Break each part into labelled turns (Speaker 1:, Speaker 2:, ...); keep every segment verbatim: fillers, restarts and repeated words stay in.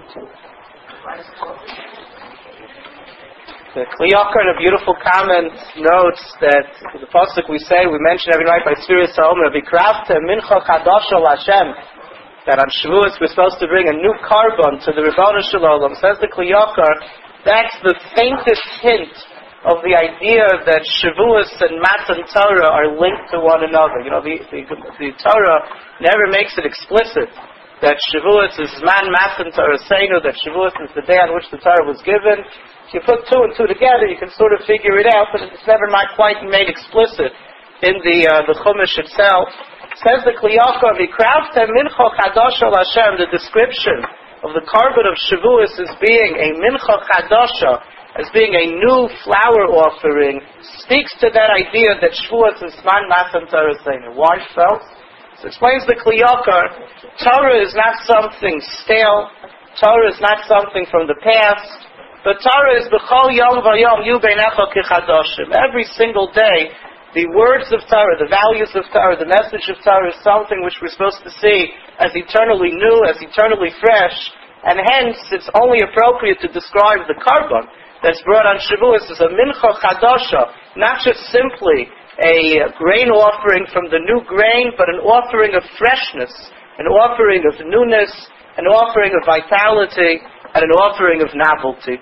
Speaker 1: The Kli Yakar, in a beautiful comment, notes that the pasuk we say, we mention every night by Sfiras HaOmer, V'kravta mincha chadasha l'Hashem, that on Shavuos we're supposed to bring a new carbon to the Rebbeinu Shalom. Says the Kli Yakar, that's the faintest hint of the idea that Shavuos and Matan Torah are linked to one another. You know, the, the, the Torah never makes it explicit that Shavuos is Man Matan Torah Seinu, that Shavuos is the day on which the Torah was given. If you put two and two together, you can sort of figure it out, but it's never not quite made explicit in the uh, the Chumash itself. Says the Kli Yakar, V'kravta mincha chadasha l'Hashem, the description of the carbon of Shavuos as being a mincha chadasha, as being a new flower offering, speaks to that idea that Shavuos is Man Matan Torah Seinu. Why so? So explains the Kli Yakar, Torah is not something stale, Torah is not something from the past, but Torah is b'chol yom v'yom yu beinecha kichadashim. Every single day, the words of Torah, the values of Torah, the message of Torah is something which we're supposed to see as eternally new, as eternally fresh, and hence it's only appropriate to describe the carbon that's brought on Shavuos as a mincha chadasha, not just simply a grain offering from the new grain, but an offering of freshness, an offering of newness, an offering of vitality, and an offering of novelty.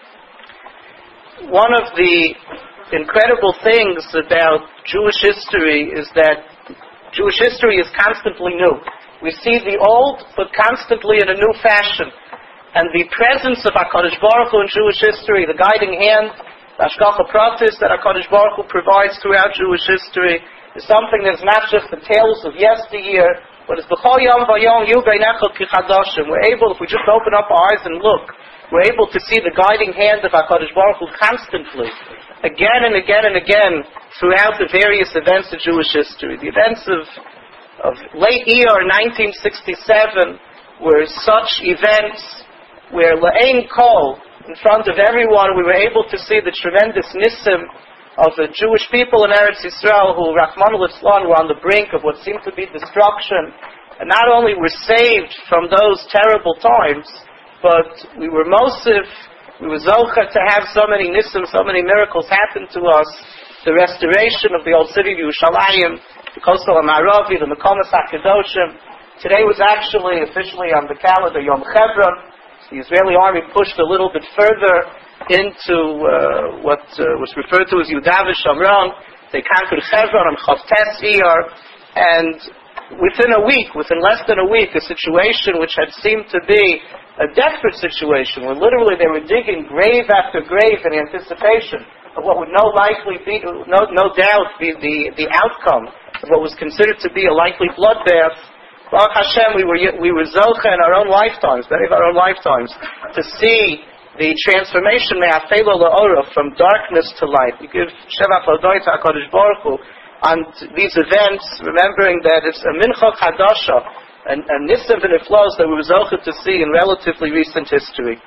Speaker 1: One of the incredible things about Jewish history is that Jewish history is constantly new. We see the old, but constantly in a new fashion. And the presence of HaKadosh Baruch Hu in Jewish history, the guiding hand, the Hashgacha Pratis that HaKadosh Baruch Hu provides throughout Jewish history, is something that's not just the tales of yesteryear, but it's b'chol yom v'yom yu beinecha kichadashim. We're able, if we just open up our eyes and look, we're able to see the guiding hand of HaKadosh Baruch Hu constantly, again and again and again, throughout the various events of Jewish history. The events of, of late year nineteen sixty-seven were such events where La'ein Kol, in front of everyone, we were able to see the tremendous nissim of the Jewish people in Eretz Yisrael who, Rachmana litzlan, were on the brink of what seemed to be destruction, and not only were saved from those terrible times, but we were mosif, we were zocha to have so many nissim, so many miracles happen to us. The restoration of the old city of Yerushalayim, the Kosel HaMa'aravi, the Mekomas HaKadoshim. Today was actually officially on the calendar Yom Chevron. The Israeli army pushed a little bit further into uh, what uh, was referred to as Yudav Shomron. They conquered Chevron on Chavtes Iyar, and within a week, within less than a week, a situation which had seemed to be a desperate situation, where literally they were digging grave after grave in anticipation of what would no likely be, no, no doubt, be the, the outcome of what was considered to be a likely bloodbath. Baruch Hashem, we were we were zocha in our own lifetimes, many of our own lifetimes, to see the transformation me'afelo la'ora, from darkness to light. We give Shevach L'Odoi to HaKadosh Baruch Hu on these events, remembering that it's a mincha chadasha, and a nissim and it flows that we were zocha to see in relatively recent history.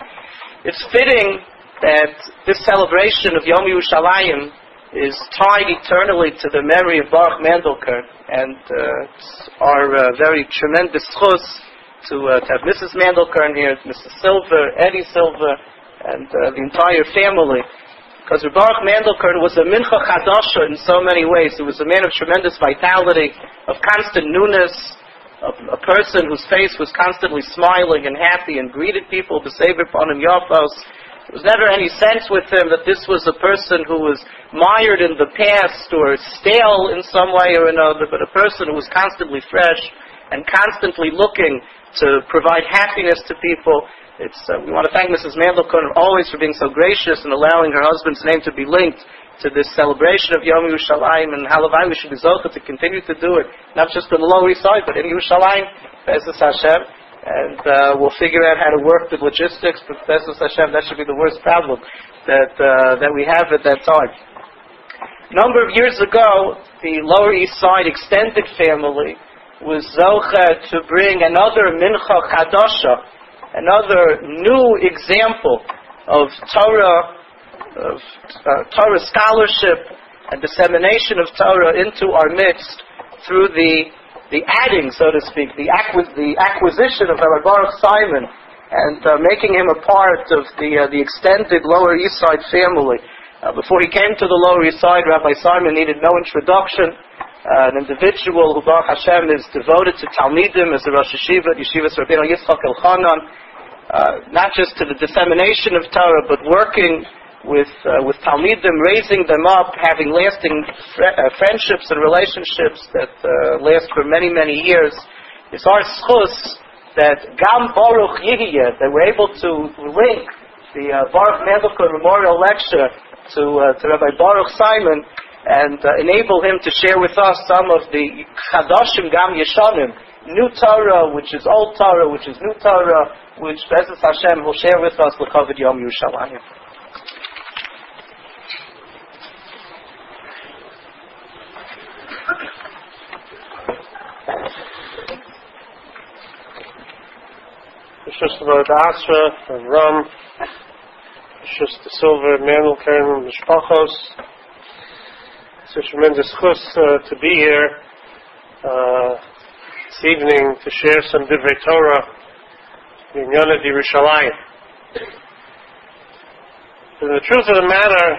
Speaker 1: It's fitting that this celebration of Yom Yerushalayim is tied eternally to the memory of Baruch Mandelkern, and uh, it's our uh, very tremendous chus to, uh, to have Missus Mandelkern here, Missus Silver, Eddie Silver, and uh, the entire family. Because Baruch Mandelkern was a mincha chadasha in so many ways. He was a man of tremendous vitality, of constant newness, of a person whose face was constantly smiling and happy and greeted people, b'sever panim yafos. There was never any sense with him that this was a person who was mired in the past or stale in some way or another, but a person who was constantly fresh and constantly looking to provide happiness to people. It's, uh, we want to thank Missus Mandelkern always for being so gracious and allowing her husband's name to be linked to this celebration of Yom Yerushalayim, and halavai, we should be zocha to continue to do it, not just on the Lower East Side, but in Yerushalayim, Be'ezus Hashem. And uh, we'll figure out how to work the logistics, but Be'ezus Hashem, that should be the worst problem that uh, that we have at that time. A number of years ago, the Lower East Side extended family was zocha to bring another mincha chadasha, another new example of Torah, of uh, Torah scholarship and dissemination of Torah into our midst through the the adding, so to speak, the, acqui- the acquisition of Rabbi Baruch Simon and uh, making him a part of the uh, the extended Lower East Side family. Uh, before he came to the Lower East Side, Rabbi Simon needed no introduction. Uh, an individual who, Baruch Hashem, is devoted to Talmidim as a Rosh Yeshiva at Yeshivas Rabbeinu Yitzchak Elchanan, uh, not just to the dissemination of Torah, but working with uh, with Talmidim, raising them up, having lasting fr- uh, friendships and relationships that uh, last for many, many years. It's our schus that Gam Baruch Yihiyeh, that we're able to link the uh, Baruch Mandelker Memorial Lecture to, uh, to Rabbi Baruch Simon and uh, enable him to share with us some of the Chadashim Gam Yeshanim, new Torah, which is old Torah, which is new Torah, which Be'ezus Hashem will share with us L'Kavod Yom Yerushalayim.
Speaker 2: Just about Asra and Ram, just the silver Manel Karen Mishpachos. It's a tremendous chus uh, to be here uh, this evening to share some Divrei Torah in Yonah Yerushalayim. And the truth of the matter,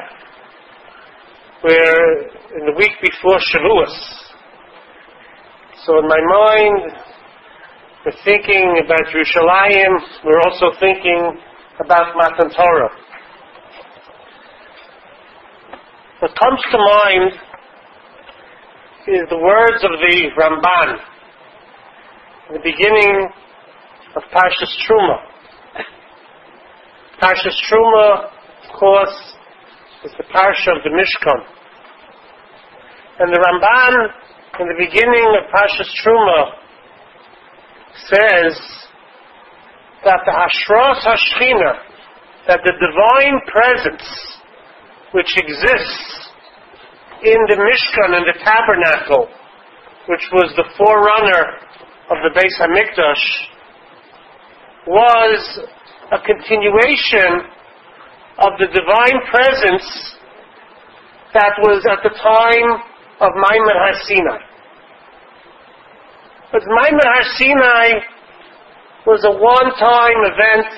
Speaker 2: we're in the week before Shavuos. So in my mind, we're thinking about Yerushalayim, we're also thinking about Matan Torah. What comes to mind is the words of the Ramban, in the beginning of Parshas Truma. Parshas Truma, of course, is the Parsha of the Mishkan. And the Ramban, in the beginning of Parshas Truma, says that the Hashras Hashchina, that the divine presence which exists in the Mishkan and the tabernacle, which was the forerunner of the Beis HaMikdash, was a continuation of the divine presence that was at the time of Maimon Har Sinai. But Maimon Har Sinai was a one-time event,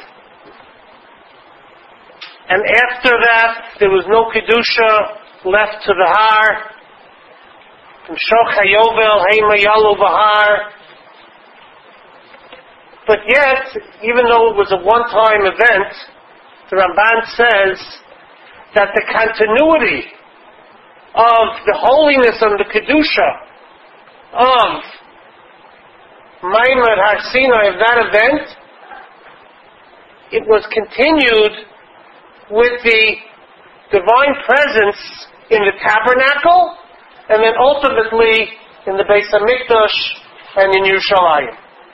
Speaker 2: and after that there was no Kedusha left to the Har. From Shoch HaYovel, Heima Yalu Bahar. But yet, even though it was a one-time event, the Ramban says that the continuity of the holiness and the Kedusha of Maimon Har Sinai, of that event, it was continued with the divine presence in the tabernacle, and then ultimately in the Beis HaMikdash and in Yerushalayim.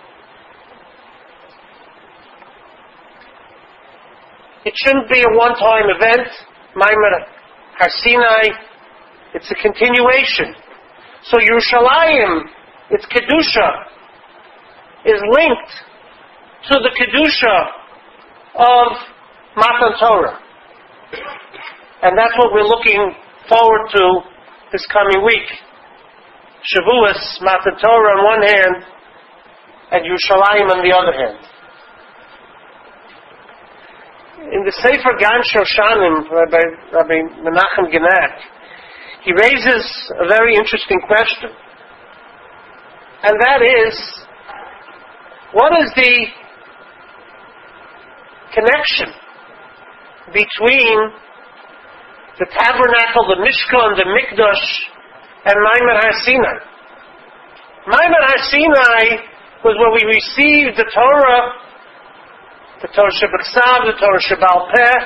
Speaker 2: It shouldn't be a one-time event, Maimon Har Sinai. It's a continuation. So Yerushalayim, its Kedusha, is linked to the Kedusha of Matan Torah. And that's what we're looking forward to this coming week. Shavuos, Matan Torah on one hand, and Yerushalayim on the other hand. In the Sefer Gan Shoshanim, Rabbi, Rabbi Menachem Ginat, he raises a very interesting question. And that is, what is the connection between the tabernacle, the Mishkan, the Mikdash, and Maimon Har Sinai? Maimon Har Sinai was when we received the Torah, the Torah Shebechsav, the Torah Shebal Peh.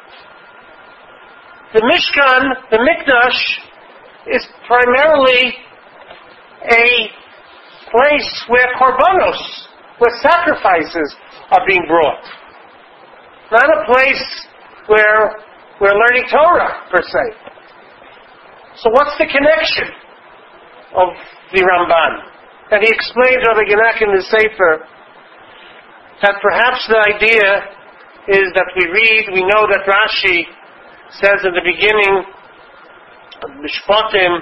Speaker 2: The Mishkan, the Mikdash, is primarily a place where korbanos, where sacrifices are being brought. Not a place where we're learning Torah, per se. So what's the connection of the Ramban? And he explains, Rabbi Genak in the Sefer, that perhaps the idea is that we read, we know that Rashi says in the beginning of Mishpatim,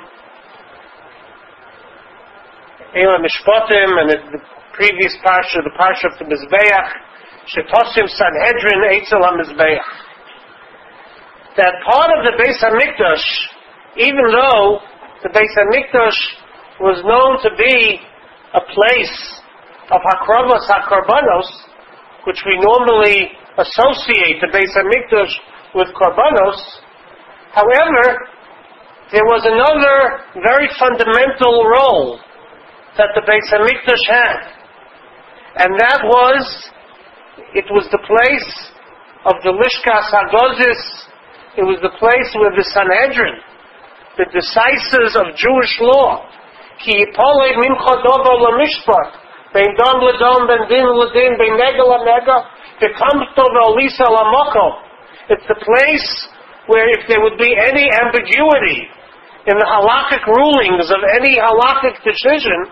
Speaker 2: Eila Mishpatim, and in the previous parsha, the parsha of the Mizbeach, Shetosim Sanhedrin Eitzel HaMizbeach. That part of the Beis HaMikdash, even though the Beis HaMikdash was known to be a place of Hakravos HaKorbanos, which we normally associate the Beis HaMikdash with Korbanos, however, there was another very fundamental role that the Beis HaMikdash had, and that was, it was the place of the Lishkas HaGozis. It was the place where the Sanhedrin, the decisors of Jewish law, Ki Yipolei Mincha Dover LaMishpat, Bein Dom LeDom, Bein Din LeDin, Bein Nega LaNega, Bekamto VeOlisa LaMoko. It's the place where if there would be any ambiguity in the halakhic rulings of any halakhic decision,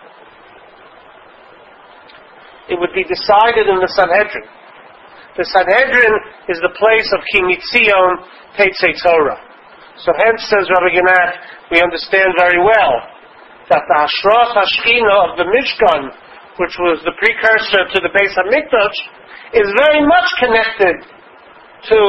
Speaker 2: it would be decided in the Sanhedrin. The Sanhedrin is the place of Ki Mitzion Teitzei Torah. So hence, says Rabbi Ginat, we understand very well that the Hashras Hashchina of the Mishkan, which was the precursor to the Beis HaMikdash, is very much connected to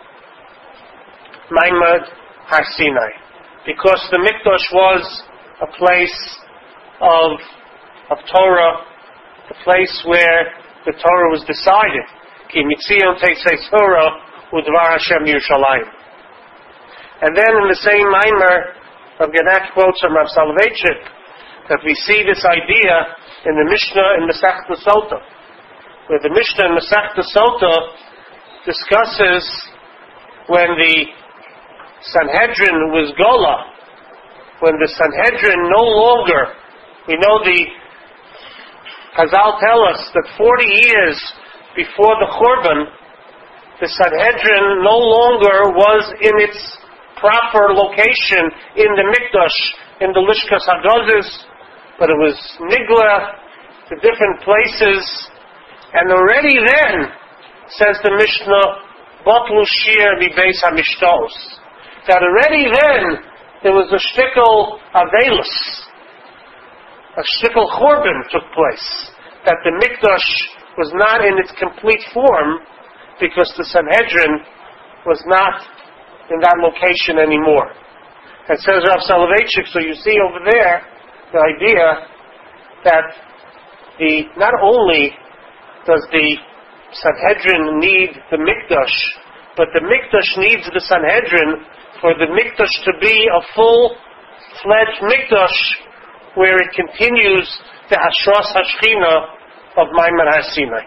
Speaker 2: Maimad Har Sinai, because the Mikdash was a place of, of Torah, the place where the Torah was decided. Ki Mitzion Teitzei Torah Udvar Hashem Yerushalayim. And then in the same Maimer, Rav Ginat quotes from Rav Soloveitchik that we see this idea in the Mishnah in Masechta Sota, where the Mishnah in Masechta Sota discusses when the Sanhedrin was Gola, when the Sanhedrin no longer, we know the Chazal tell us that forty years before the Churban, the Sanhedrin no longer was in its proper location in the Mikdash, in the Lishkas HaGozis, but it was Nigla to different places, and already then, says the Mishnah, Botlu Shir Mibeis HaMishtos, that already then there was a shtickle Avelus, a shtickle Churban took place, that the Mikdash was not in its complete form because the Sanhedrin was not in that location anymore. And says Rav Soloveitchik, so you see over there the idea that the not only does the Sanhedrin need the Mikdash, but the Mikdash needs the Sanhedrin for the Mikdash to be a full-fledged Mikdash where it continues the Hashras Hashchina of Maimad Har Sinai.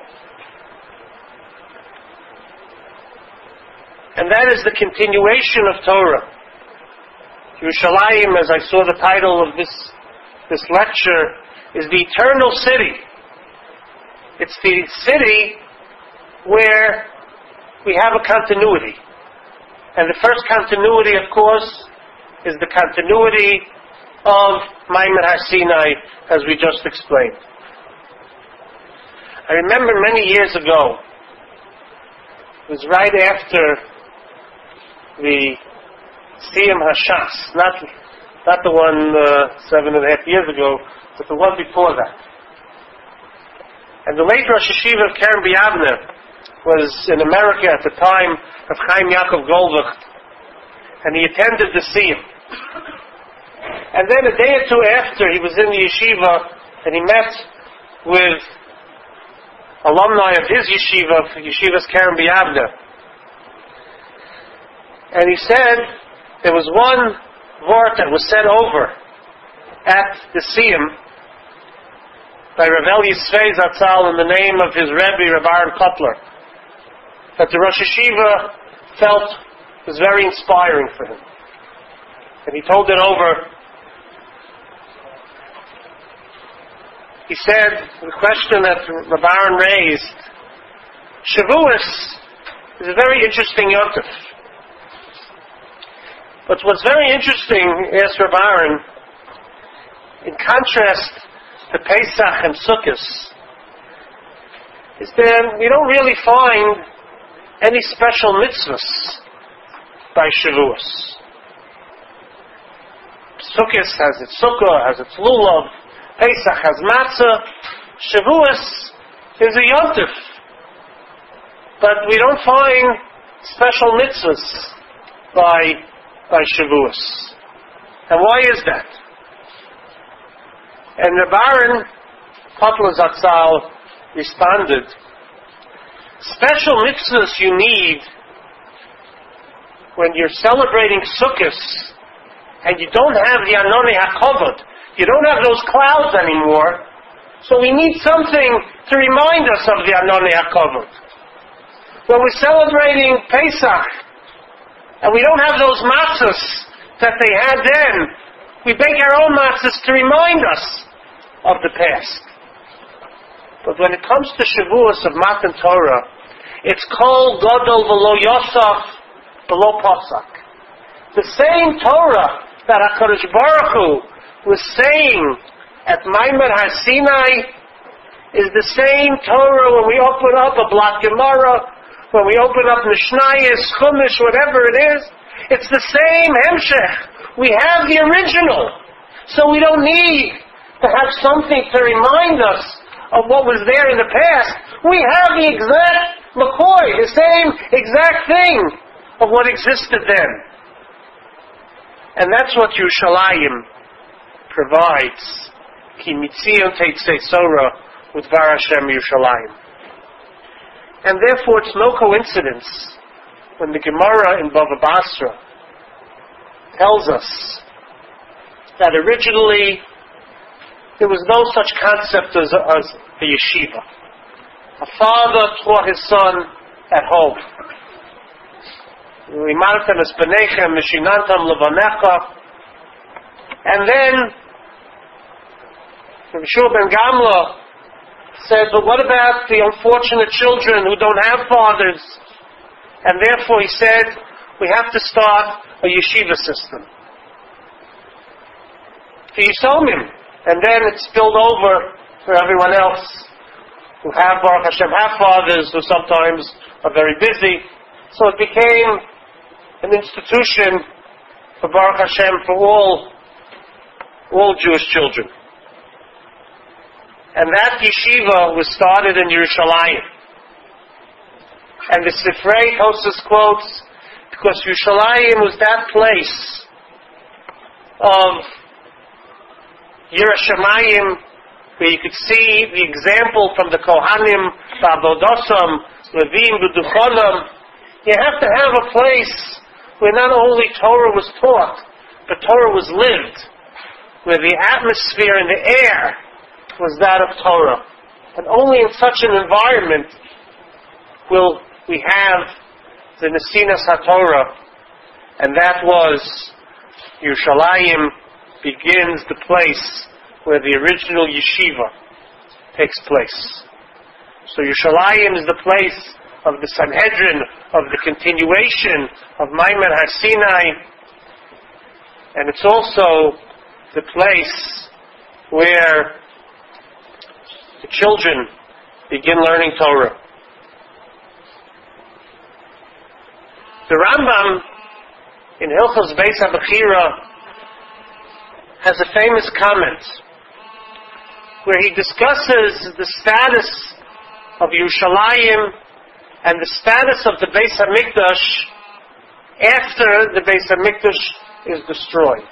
Speaker 2: And that is the continuation of Torah. Yerushalayim, as I saw the title of this, this lecture, is the eternal city. It's the city where we have a continuity. And the first continuity, of course, is the continuity of Maimad Har Sinai, as we just explained. I remember many years ago, it was right after the Siyam Hashas, not, not the one uh, seven and a half years ago, but the one before that. And the late Rosh Yeshiva of Keren B'Yavne was in America at the time of Chaim Yaakov Goldwacht, and he attended the Siyam. And then a day or two after, he was in the yeshiva, and he met with alumni of his yeshiva, Yeshiva's Keren B'Yavne. And he said there was one word that was said over at the Siyam by Rav Eli Tzvei Zatzal in the name of his Rebbe, Rav Aaron Kotler, that the Rosh Yeshiva felt was very inspiring for him. And he told it over. He said, the question that Rav Aaron raised, Shavuos is a very interesting yontif. But what's very interesting, asked Rav Aaron, in contrast to Pesach and Sukkot, is that we don't really find any special mitzvahs by Shavuos. Sukkot has its sukkah, has its lulav, Pesach has matzah. Shavuos is a yontif. But we don't find special mitzvahs by, by Shavuos. And why is that? And the Baron Kotler Zatzal responded, special mitzvahs you need when you're celebrating Sukkot and you don't have the Anonei HaKavod, you don't have those clouds anymore, so we need something to remind us of the Anonei HaKavod. When we're celebrating Pesach and we don't have those matzahs that they had then, we bake our own matzahs to remind us of the past. But when it comes to Shavuos of Matan Torah, it's called Gadol V'lo Yosaf V'lo Pasak. The same Torah that HaKadosh Baruch Hu was saying at Maimon HaSinai is the same Torah when we open up a Blat Gemara, when we open up Mishnayos, Chumash, whatever it is. It's the same Hemshech. We have the original. So we don't need to have something to remind us of what was there in the past. We have the exact McCoy, the same exact thing of what existed then. And that's what Yerushalayim provides. Ki mitzion teitzei Torah udvar Hashem Yerushalayim. And therefore it's no coincidence when the Gemara in Bava Basra tells us that originally there was no such concept as, as a yeshiva. A father taught his son at home. And then Rabbi Shua ben Gamla said, but what about the unfortunate children who don't have fathers? And therefore he said, we have to start a yeshiva system. For Yisomim. And then it spilled over for everyone else who have, Baruch Hashem, have fathers who sometimes are very busy. So it became an institution for Baruch Hashem for all, all Jewish children. And that yeshiva was started in Yerushalayim. And the Sifrei Tosfos quotes, because Yerushalayim was that place of Yirah Shamayim, where you could see the example from the Kohanim, the Avodosim, Levim, the Duchonim. You have to have a place where not only Torah was taught, but Torah was lived, where the atmosphere and the air was that of Torah. And only in such an environment will we have the Nesinas HaTorah, and that was Yerushalayim begins the place where the original yeshiva takes place. So Yerushalayim is the place of the Sanhedrin, of the continuation of Maimon HaSinai, and it's also the place where the children begin learning Torah. The Rambam in Hilchos Beis HaBechira has a famous comment where he discusses the status of Yerushalayim and the status of the Beis HaMikdash after the Beis HaMikdash is destroyed.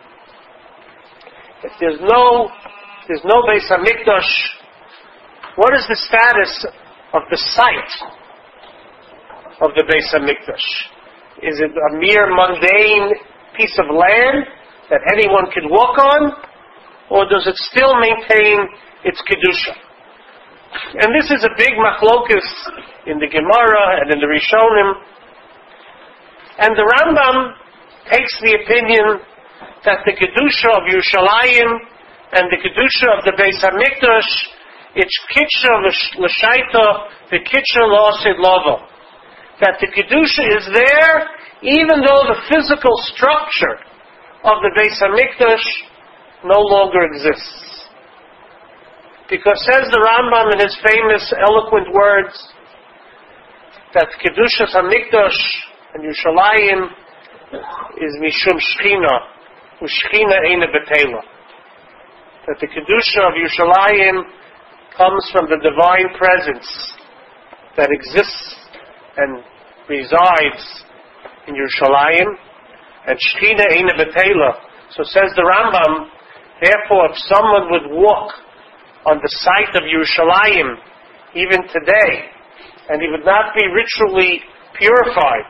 Speaker 2: If there's no, if there's no Beis HaMikdash, what is the status of the site of the Beis HaMikdash? Is it a mere mundane piece of land that anyone could walk on, or does it still maintain its kedusha? And this is a big machlokus in the Gemara and in the Rishonim. And the Rambam takes the opinion that the kedusha of Yerushalayim and the kedusha of the Beis HaMikdash, it's kitcha l'shaita, the kitcha l'osid lovo. That the kedusha is there even though the physical structure of the Beis HaMikdash no longer exists. Because says the Rambam in his famous eloquent words that Kedushas HaMikdash and Yerushalayim is Mishum Shechina, Ushchina Eina Betela. That the Kedusha of Yerushalayim comes from the divine presence that exists and resides in Yerushalayim, and Shechina Eina B'Teila. So says the Rambam, therefore if someone would walk on the site of Yerushalayim, even today, and he would not be ritually purified,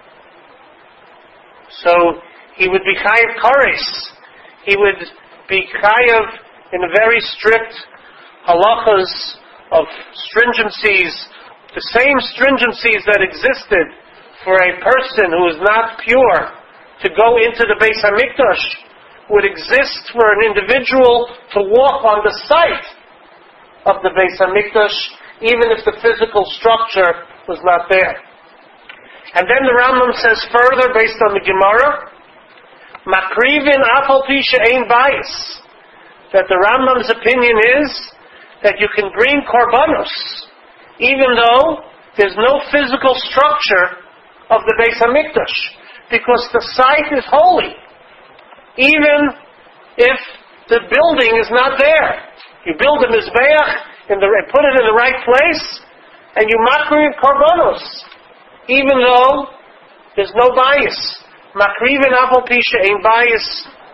Speaker 2: so he would be chayav kares. He would be chayav in a very strict halachas of stringencies, the same stringencies that existed for a person who is not pure to go into the Beis HaMikdash would exist for an individual to walk on the site of the Beis HaMikdash, even if the physical structure was not there. And then the Rambam says further, based on the Gemara, Makrivin afal pi she'ein bayis, that the Rambam's opinion is that you can bring korbanos, even though there's no physical structure of the Beis HaMikdash, because the site is holy, even if the building is not there. You build a mizbeach, in the, put it in the right place, and you makriv korbanos, even though there's no bias. Makrivin afal pi she'ein bayis.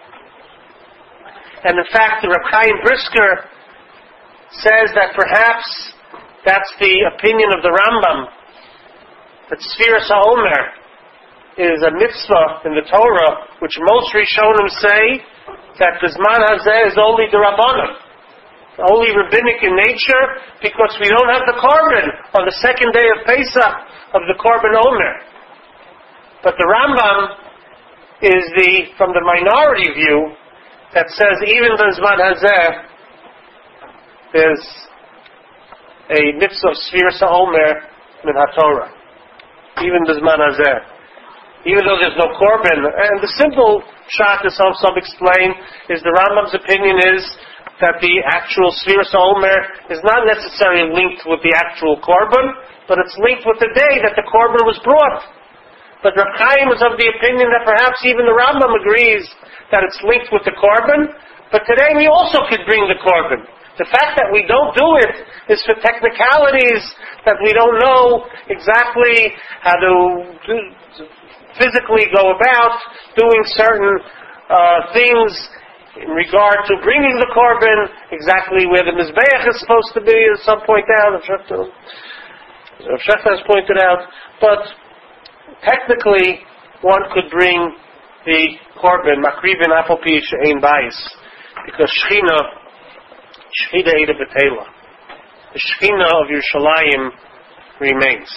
Speaker 2: And in fact, the Reb Chaim Brisker says that perhaps that's the opinion of the Rambam, that Sfiras HaOmer is a mitzvah in the Torah, which most Rishonim say that the Zman Hazeh is only the Rabbanim, only rabbinic in nature, because we don't have the korban on the second day of Pesach of the Korban Omer. But the Rambam is the from the minority view that says even the Zman Hazeh there's a mitzvah of Sfiras HaOmer min HaTorah. Even the Zman Hazeh. Even though there's no korban. And the simple shot, as some, some explain, is the Rambam's opinion is that the actual Sfiras HaOmer is not necessarily linked with the actual korban, but it's linked with the day that the korban was brought. But Reb Chaim is of the opinion that perhaps even the Rambam agrees that it's linked with the korban, but today we also could bring the korban. The fact that we don't do it is for technicalities that we don't know exactly how to do, physically go about doing certain uh, things in regard to bringing the korban, exactly where the mizbeach is supposed to be, as some point out, Rav Shechta has pointed out. But technically, one could bring the korban, makrivin afal pi she'ein bayis, because Shechina, Shechina Eina B'Teila, the Shechina of Yerushalayim remains.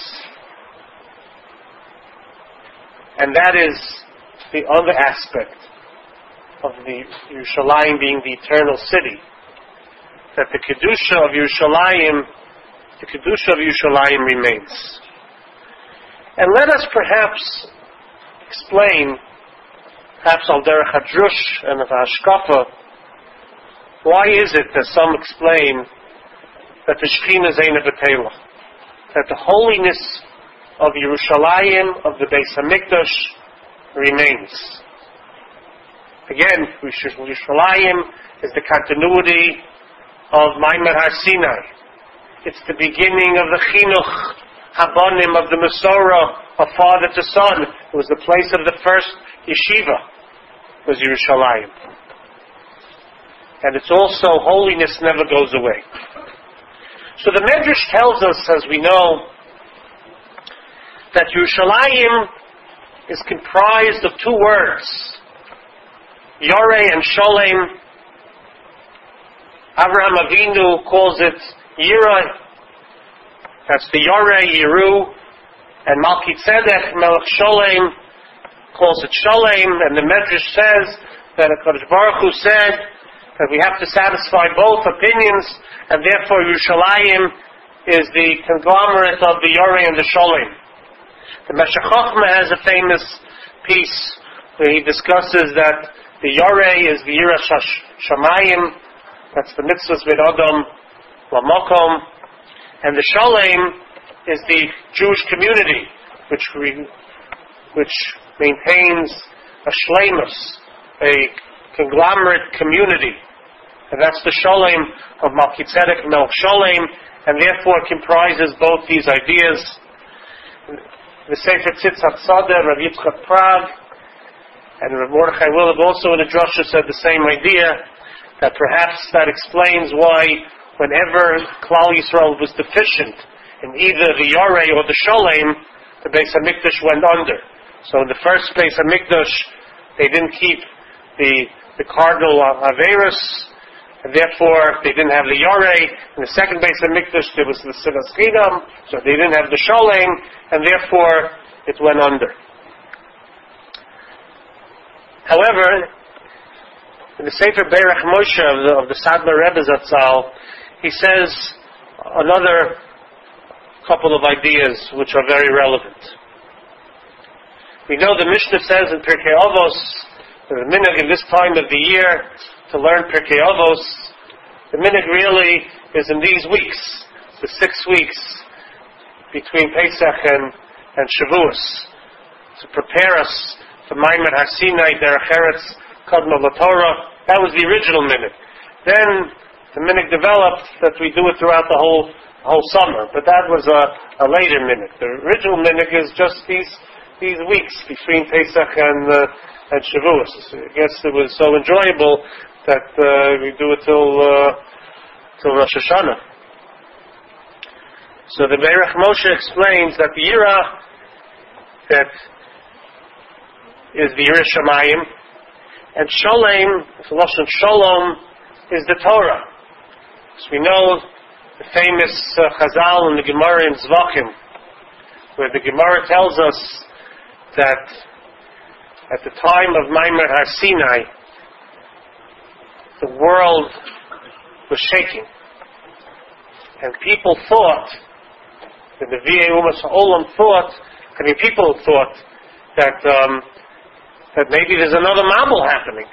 Speaker 2: And that is the other aspect of the Yerushalayim being the eternal city, that the Kedusha of Yerushalayim, the Kedusha of Yerushalayim remains. And let us perhaps explain, perhaps al derech hadrush and of hashkafa, why is it that some explain that the Shechina is Eina B'Teila, that the holiness of Yerushalayim, of the Beis HaMikdash, remains. Again, Yerushalayim is the continuity of Maimar Har Sinai. It's the beginning of the Chinuch Habonim, of the Masorah, of father to son. It was the place of the first yeshiva, was Yerushalayim. And it's also, holiness never goes away. So the Medrash tells us, as we know, that Yerushalayim is comprised of two words, Yoreh and Sholem. Avraham Avinu calls it Yirah, that's the Yoreh, Yiru, and Malki Tzedek, Melech Sholem, calls it Sholem, and the Medrash says that HaKadosh Baruch Hu said that we have to satisfy both opinions, and therefore Yerushalayim is the conglomerate of the Yoreh and the Sholem. The Meshech Chochmah has a famous piece where he discusses that the Yoreh is the Yirah Shamayim, that's the mitzvahs with Adam Lamokom, and the Sholem is the Jewish community, which re, which maintains a shleimus, a conglomerate community, and that's the Sholem of Malki Tzedek Melech Sholem, and therefore comprises both these ideas. the Sefer Tzitzat Sadeh, Rav Yitzchak Prague, and Rav Mordechai Willib also in the drasha said the same idea, that perhaps that explains why whenever Klal Yisrael was deficient in either the Yoreh or the Sholem, the Beis HaMikdash went under. So in the first Beis HaMikdash, they didn't keep the, the cardinal Averis, and therefore they didn't have the Yoreh. In the second Beis HaMikdash, there was the Sinas Chidam, so they didn't have the Sholem, and therefore it went under. However, in the Sefer Berach Moshe of the, of the Sadler Rebbe Zatzal, he says another couple of ideas which are very relevant. We know the Mishnah says in Pirkei Avos, the minhag in this time of the year to learn Pirkei Avos, the minhag really is in these weeks, the six weeks between Pesach and, and Shavuos, to prepare us for Maimer HaSinai, Derech Eretz, Kodma LaTorah. That was the original minhag. Then the minhag developed that we do it throughout the whole whole summer, but that was a, a later minhag. The original minhag is just these these weeks between Pesach and uh, and Shavuos. I guess it was so enjoyable that uh, we do it till uh, till Rosh Hashanah. So the Berach Moshe explains that the Yira that is the Yira Shamayim, and Sholem, the Lashon Shalom, is the Torah. So we know the famous uh, Chazal in the Gemara in Zvachim, where the Gemara tells us that at the time of Maimer HaSinai, the world was shaking, and people thought, the Nevi'ei Umas Ha'olam thought, I mean, people thought that um, that maybe there's another Mabul happening,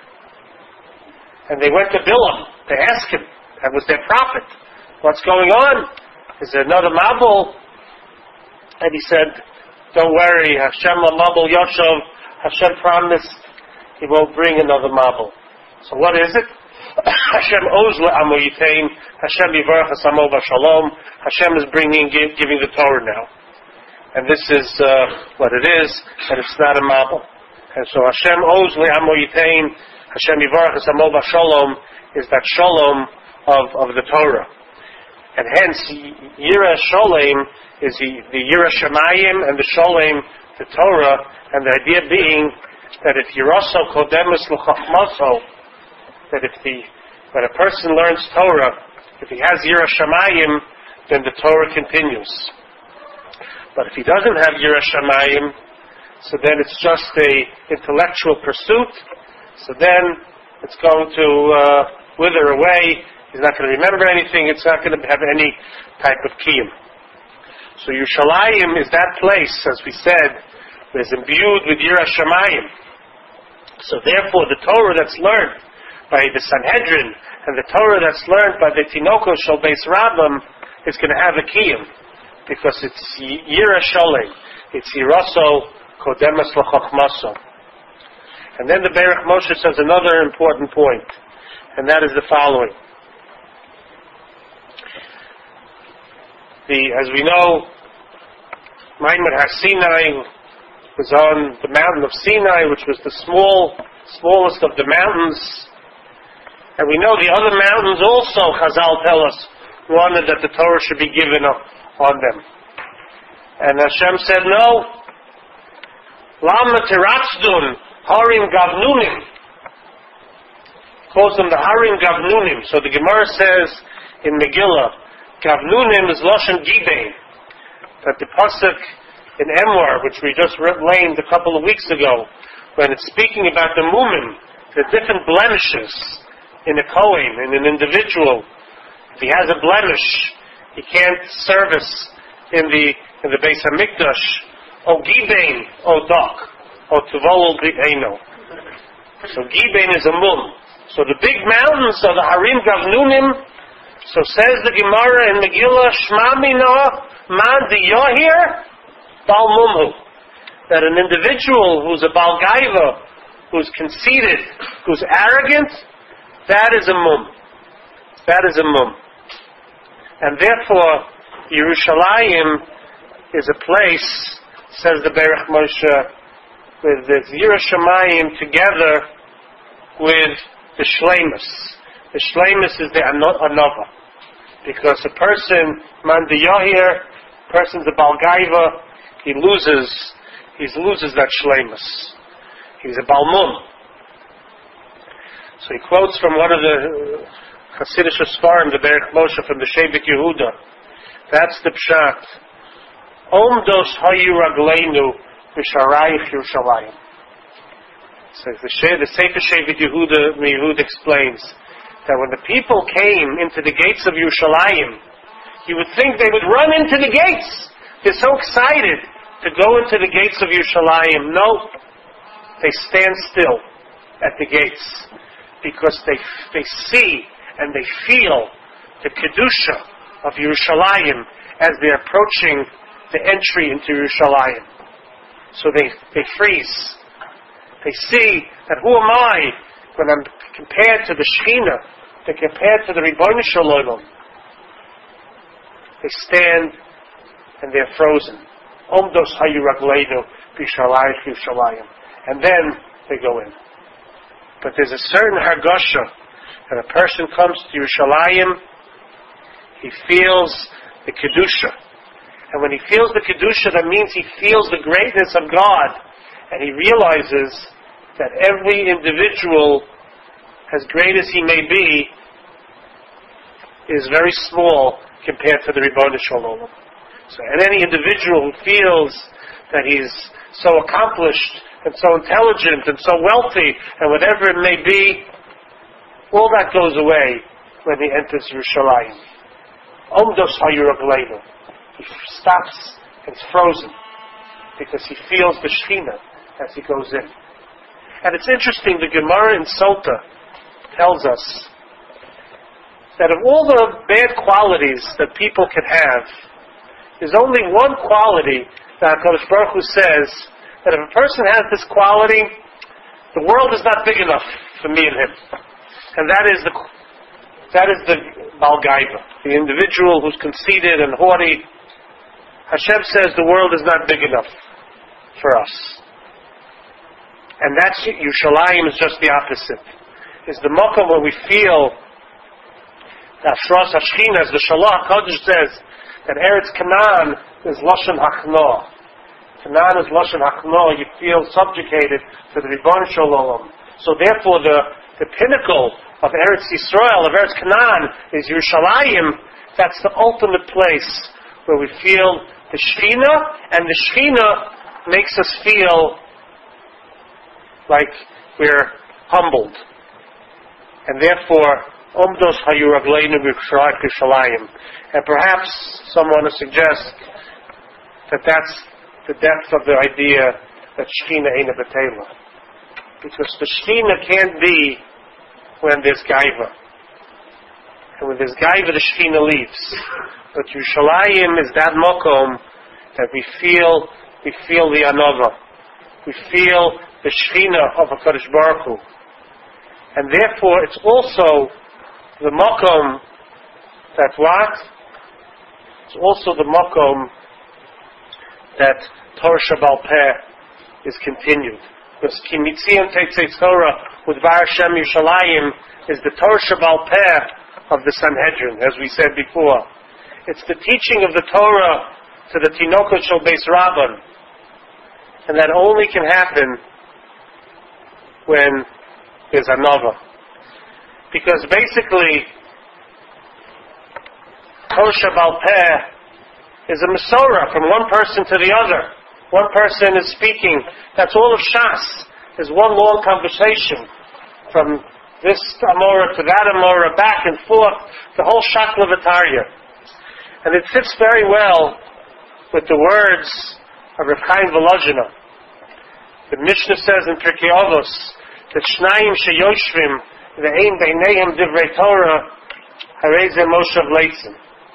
Speaker 2: and they went to Bilam to ask him. That was their prophet. What's going on? Is there another Mabul? And he said, don't worry, Hashem Mabul Yoshev, Hashem promised He won't bring another Mabul. So what is it? Hashem owes le'amo yitein, Hashem yivarach asamo b'shalom, Hashem is bringing, give, giving the Torah now. And this is uh, what it is, and it's not a Mabul. And so Hashem owes le'amo yitein, Hashem yivarach asamo b'shalom, is that shalom of, of the Torah. And hence, Yira Sholem is the, the Yira Shemayim and the Sholem, the Torah, and the idea being that if Yiraso Kodemus L'Chachmaso, that if the, when a person learns Torah, if he has Yira Shemayim, then the Torah continues. But if he doesn't have Yira Shemayim, so then it's just a intellectual pursuit, so then it's going to uh, wither away. He's not going to remember anything. It's not going to have any type of kiyum. So Yerushalayim is that place, as we said, that is imbued with Yira Shamayim. So therefore, the Torah that's learned by the Sanhedrin and the Torah that's learned by the Tinoko Shal Beis Rabbim is going to have a kiyum, because it's Yira Sholem. It's Yiraso Kodemas L'Chachmaso. And then the Berach Moshe says another important point, and that is the following. The, as we know, Maimer HaSinai was on the mountain of Sinai, which was the small, smallest of the mountains. And we know the other mountains also, Chazal tell us, wanted that the Torah should be given up on them. And Hashem said, no. Lama teratsdun harim gavnunim. Calls them the harim gavnunim. So the Gemara says in Megillah, Gavnunim is Lashon Gibein, that the pasuk in Emor, which we just learned a couple of weeks ago, when it's speaking about the mumim, the different blemishes in a Kohen, in an individual. If he has a blemish, he can't service in the in the Beis HaMikdash. O Gibein, O Dak, O Tuvol B'Eino. So Gibein is a mum. So the big mountains are the Harim Gavnunim. So says the Gemara in Megillah, Shma Mina Man Diyohir Bal Mumhu. That an individual who's a Bal Gaiva, who's conceited, who's arrogant, that is a mum. That is a mum. And therefore, Yerushalayim is a place says the Berach Moshe, with the Yirah Shamayim together with the Shleimus. The Shleimus is the Anova. Because a person, Man de Yahir, person's a Balgaiva, he loses, he loses that Shleimus. He's a Balmun. So he quotes from one of the Hasidic Sfarim, the Berach Moshe, from the Shevet Yehuda. That's the Pshat. Omdos hayu ragleinu v'sharayich Yerushalayim. So the, the Sefer Shevet Yehuda, Yehuda explains that when the people came into the gates of Yerushalayim, you would think they would run into the gates. They're so excited to go into the gates of Yerushalayim. No, they stand still at the gates because they they see and they feel the kedusha of Yerushalayim as they're approaching the entry into Yerushalayim. So they, they freeze. They see that who am I when I'm compared to the Shekhinah, they're compared to the Ribono Shel Olam. They stand and they're frozen. Omdos hayu ragleinu b'sharayich Yerushalayim. And then they go in. But there's a certain hargasha that a person comes to Yerushalayim, he feels the kedusha. And when he feels the kedusha, that means he feels the greatness of God, and he realizes that every individual, as great as he may be, is very small compared to the Ribono Shel Olam. So, and any individual who feels that he's so accomplished and so intelligent and so wealthy and whatever it may be, all that goes away when he enters Yerushalayim. Omdos hayu ragleinu. He stops and is frozen because he feels the Shekhinah as he goes in. And it's interesting, the Gemara in Sota tells us that of all the bad qualities that people can have, there's only one quality that HaKadosh Baruch Hu says that if a person has this quality, the world is not big enough for me and him. And that is the that is the Balgaiva, the individual who's conceited and haughty. Hashem says the world is not big enough for us. And that's Yerushalayim is just the opposite. It's the makom where we feel that Ashras Hashchina, as the Shalach Kodesh says, that Eretz Canaan is Lashon Hachno. Canaan is Lashon Hachno. You feel subjugated to the Ribono Shel Olam. So therefore the, the pinnacle of Eretz Yisrael, of Eretz Canaan, is Yerushalayim. That's the ultimate place where we feel the Shekhinah, and the Shekhinah makes us feel like we're humbled. And therefore, Omdos hayu ragleinu b'sharayich Yerushalayim. And perhaps someone will suggest that that's the depth of the idea that Shekhinah ain't a betela. Because the Shekhinah can't be when there's Gaiva. And when there's Gaiva, the Shekhinah leaves. But Yerushalayim is that mokom that we feel, we feel the Anova. We feel the Shekhinah of HaKadosh Baruch Hu. And therefore, it's also the mokom that what? It's also the mokom that Torah Shabbal Peh is continued. Because Ki Mitzion Teitzei Torah with Bar Hashem Yerushalayim is the Torah Shabbal Peh of the Sanhedrin, as we said before. It's the teaching of the Torah to the Tinokot Shel Beis Rabban. And that only can happen when there's a Nova. Because basically, Torah Shabbal Peh is a Masorah from one person to the other. One person is speaking. That's all of Shas. There's one long conversation from this Amora to that Amora, back and forth, the whole Shakla V'Tarya. And it fits very well with the words of Reb Chaim Volozhiner. The Mishnah says in Pirkei Avos that Shnayim sheyoshvim ve'ein beineihem divrei Torah harei zeh moshav leitzim.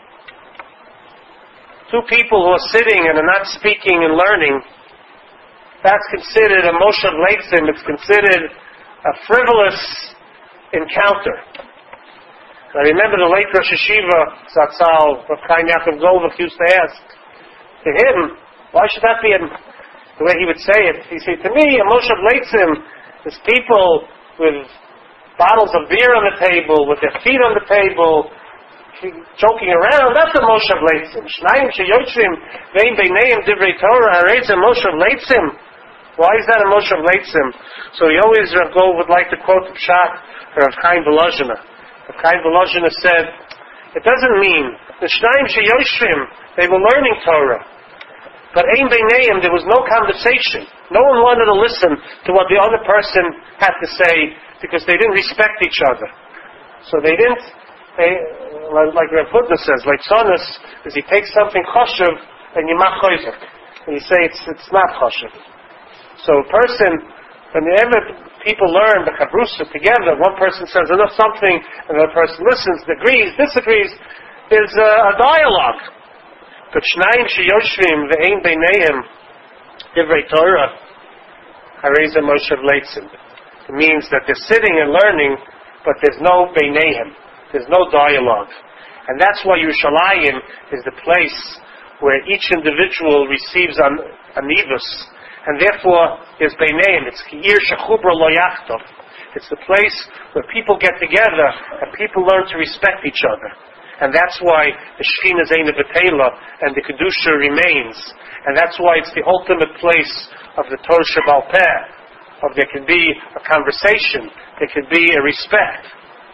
Speaker 2: Two people who are sitting and are not speaking and learning, that's considered a moshav leitzim. It's considered a frivolous encounter. I remember the late Rosh Hashiva Zatzal, Rav Chaim Yaakov Goldberg, used to ask to him, why should that be a, the way he would say it, he said, to me, a Moshav Leitzim is people with bottles of beer on the table, with their feet on the table, joking around. That's a Moshav Leitzim. Shnayim sheyoshvim vein beineim divrei Torah hareitz a Moshav Leitzim. Why is that a Moshav Leitzim? So he always, Rav Gold would like to quote the Pshat of Chaim Volozhiner. Rav Chaim Volozhiner said, it doesn't mean the Shnayim sheyoshvim, they were learning Torah, but ein beineim, there was no conversation. No one wanted to listen to what the other person had to say because they didn't respect each other. So they didn't, they, like Rav Hutner says, like Sonis, is he takes something choshev and you mach choizer. And you say it's it's not choshev. So a person, whenever people learn the chabrusa together, one person says enough something, another person listens, agrees, disagrees, there's a, a dialogue. But shnayim sheyoshvim ve'ein beineim divrei Torah harei ze Moshav Leitzim. It means that they're sitting and learning, but there's no beineim. There's no dialogue. And that's why Yerushalayim is the place where each individual receives an anivus. And therefore, there's beineim. It's ki'ir shechubra lo yachtov. It's the place where people get together and people learn to respect each other. And that's why the Shekhinah Zeina B'Teila and the Kedusha remains. And that's why it's the ultimate place of the Torah Shebal Peh. Of there can be a conversation. There can be a respect.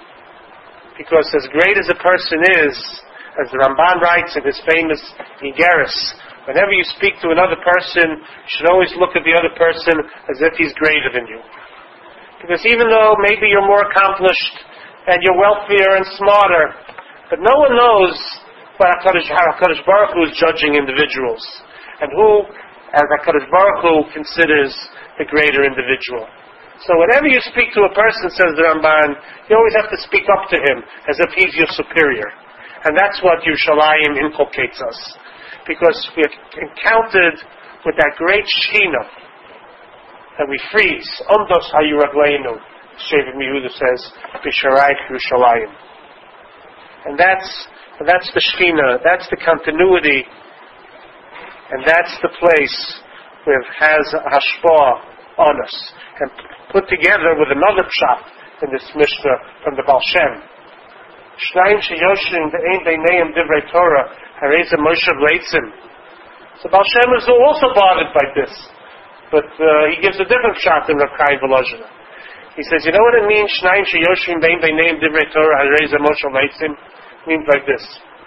Speaker 2: Because as great as a person is, as the Ramban writes in his famous Igeris, whenever you speak to another person, you should always look at the other person as if he's greater than you. Because even though maybe you're more accomplished and you're wealthier and smarter, but no one knows what HaKadosh, how HaKadosh Baruch Hu is judging individuals, and who, as HaKadosh Baruch Hu, considers the greater individual. So whenever you speak to a person, says the Ramban, you always have to speak up to him as if he's your superior. And that's what Yerushalayim inculcates us. Because we are encountered with that great Shekhinah that we freeze. Ondos hayuragleinu, Shevet Yehuda says, B'sharayich Yerushalayim. And that's, and that's the Shekhinah, that's the continuity, and that's the place where it has a hashpah on us. And put together with another pshat in this Mishnah from the Baal Shem. Shnayim sheyoshvim ve'ein beineim divrei Torah harei ze Moshav Leitzim. So Baal Shem is also bothered by this, but uh, he gives a different pshat in Rav Chaim Volozhiner. He says, you know what it means? Shnayim sheyoshvim ve'ein beineim divrei Torah harei ze Moshav Leitzim. It means like this: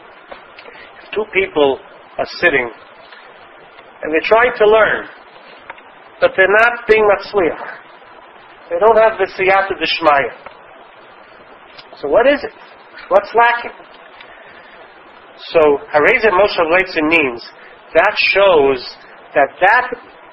Speaker 2: if two people are sitting and they're trying to learn, but they're not being matzliach. They don't have the siyata d'shmaya. So what is it? What's lacking? So harei ze Moshav Leitzim means that shows that that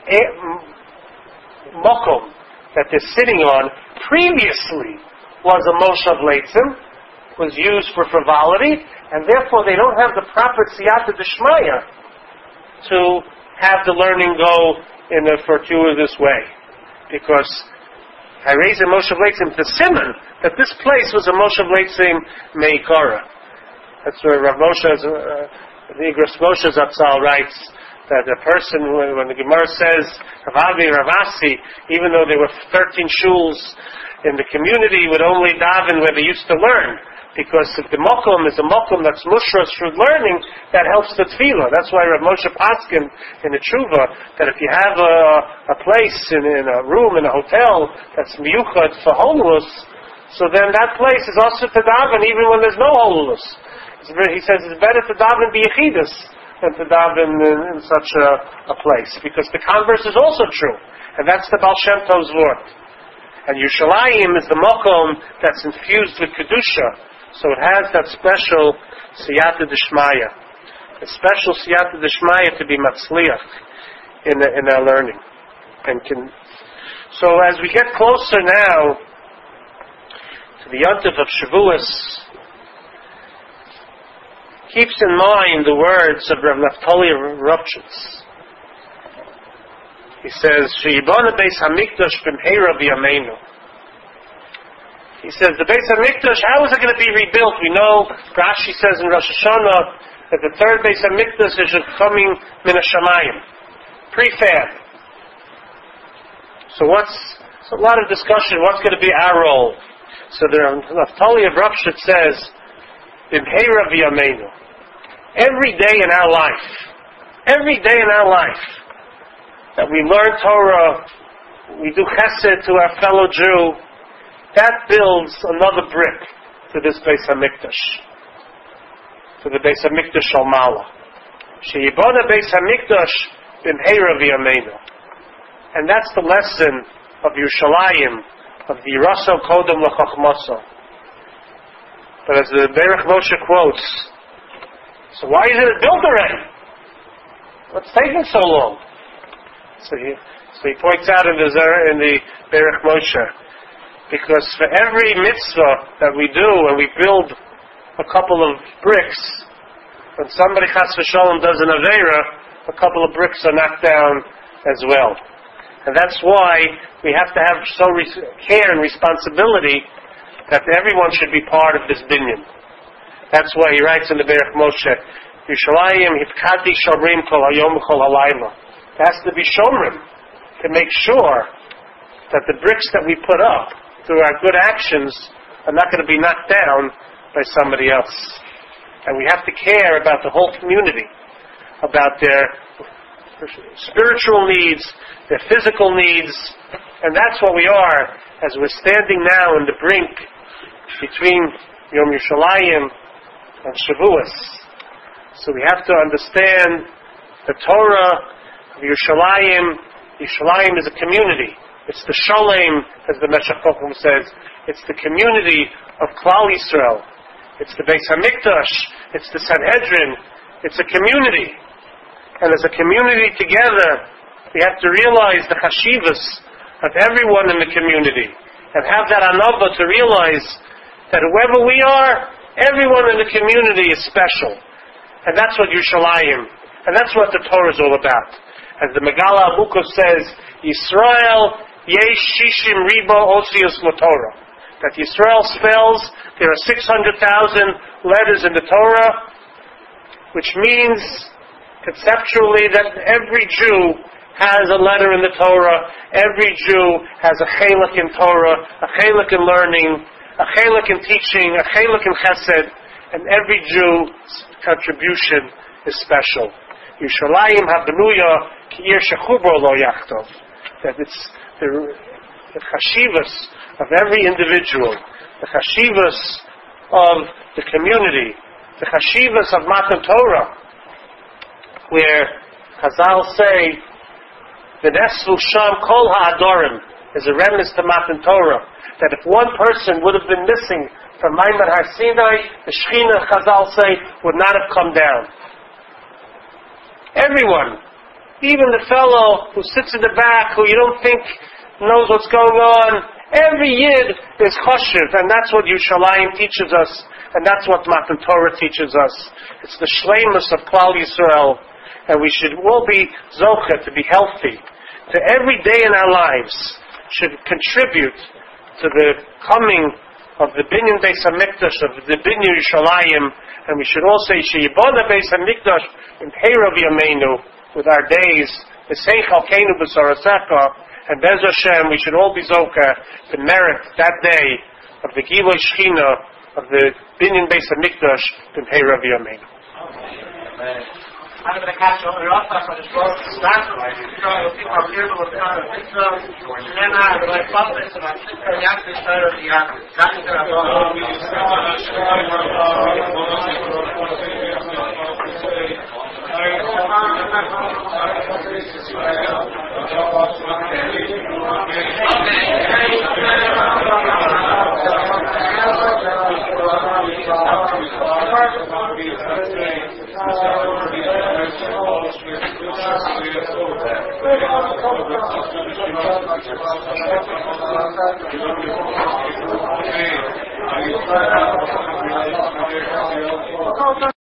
Speaker 2: mokom that they're sitting on previously was a Moshav Leitzim, was used for frivolity, and therefore they don't have the proper siyata d'shmaya to have the learning go in a fortuitous way. Because harei ze Moshav Leitzim, the simon that this place was a Moshav Leitzim meikara. That's where Rav Moshe, uh, the Igros Moshe Zatzal writes that a person, when, when the Gemara says Rav Avi, Rav Asi, even though there were thirteen shuls in the community, would only daven where they used to learn. Because if the mokum is a mokum that's mushras through learning, that helps the tefillah. That's why Rav Moshe Paskin in the Tshuva, that if you have a, a place in, in a room in a hotel that's miyuchad for holulus, so then that place is also to daven even when there's no holulus. He says it's better to daven b'yechidus than to daven in, in such a, a place, because the converse is also true, and that's the Baal Shem Tov's word. And Yerushalayim is the mokum that's infused with kedusha. So it has that special siyata d'shmaya, a special siyata d'shmaya to be matzliach in the, in our learning. And can, so as we get closer now to the Yontif of Shavuos, keeps in mind the words of Rav Naftali Ropshitz. He says, "Sheyibana Beis Hamikdash b'mheira b'yameinu." He says, the Beis HaMikdash, how is it going to be rebuilt? We know, Rashi says in Rosh Hashanah, that the third Beis HaMikdash is coming min hashamayim, prefab. So what's so a lot of discussion? What's going to be our role? So the Naftali of Ropshit says, "Bimheira v'yameinu." Every day in our life, every day in our life, that we learn Torah, we do Chesed to our fellow Jew, that builds another brick to this Beis Hamikdash, to the Beis Hamikdash Shalmala. Sheyibona Beis Hamikdash b'mheira v'yameinu. And that's the lesson of Yerushalayim, of the Yiraso Kodem L'Chachmaso. But as the Berech Moshe quotes, so why isn't it built already? What's taking so long? So he, so he points out in the in the Berech Moshe, because for every mitzvah that we do and we build a couple of bricks, when somebody chas v'sholom does an aveira, a couple of bricks are knocked down as well. And that's why we have to have so re- care and responsibility that everyone should be part of this binyan. That's why he writes in the Berech Moshe, Yerushalayim hifkati shomrim kol hayom v'kol halayla. It has to be shomrim, to make sure that the bricks that we put up through our good actions are not going to be knocked down by somebody else. And we have to care about the whole community, about their spiritual needs, their physical needs, and that's what we are as we're standing now in the brink between Yom Yerushalayim and Shavuos. So we have to understand the Torah of Yerushalayim. Yerushalayim is a community. It's the Sholem, as the Meshech Chochmah says. It's the community of Klal Yisrael. It's the Beis Hamikdash. It's the Sanhedrin. It's a community. And as a community together, we have to realize the chashivas of everyone in the community. And have that anava to realize that whoever we are, everyone in the community is special. And that's what Yerushalayim, and that's what the Torah is all about. As the Megala Abukos says, Yisrael yesh shishim riba osios l'Torah. That Yisrael spells, there are six hundred thousand letters in the Torah, which means conceptually that every Jew has a letter in the Torah, every Jew has a chelik in Torah, a chelik in learning, a chelik in teaching, a chelik in chesed, and every Jew's contribution is special. Yerushalayim habenuya ki ir shechubro lo yachtov. That it's the, the chashivas of every individual, the chashivas of the community, the chashivas of Matan Torah, where Chazal say, "V'nesvu sham kol ha'adorim," is a remnant to Matan Torah. That if one person would have been missing from Maimon Har Sinai, the Shechina, Chazal say, would not have come down. Everyone, even the fellow who sits in the back, who you don't think knows what's going on, every Yid is choshev, and that's what Yerushalayim teaches us, and that's what Matan Torah teaches us. It's the shleimus of Klal Yisrael, and we should all be zocheh, to be healthy, to every day in our lives should contribute to the coming of the binyan Beis Hamikdash, of the binyan Yerushalayim, and we should all say Sheyibona Beis Hamikdash b'mheira v'yameinu, with our days, V'seich alkeinu b'sarasecha, and Bez Hashem, we should all be zocheh to merit that day of the Gilui Shechina, of the binyan Beis Hamikdash b'mheira v'yameinu. Amen. I'm going to catch on the offer for the short start. So people are here with the other picture. And then I will like publish and I think the Yaakov is better than the Yaakov. That's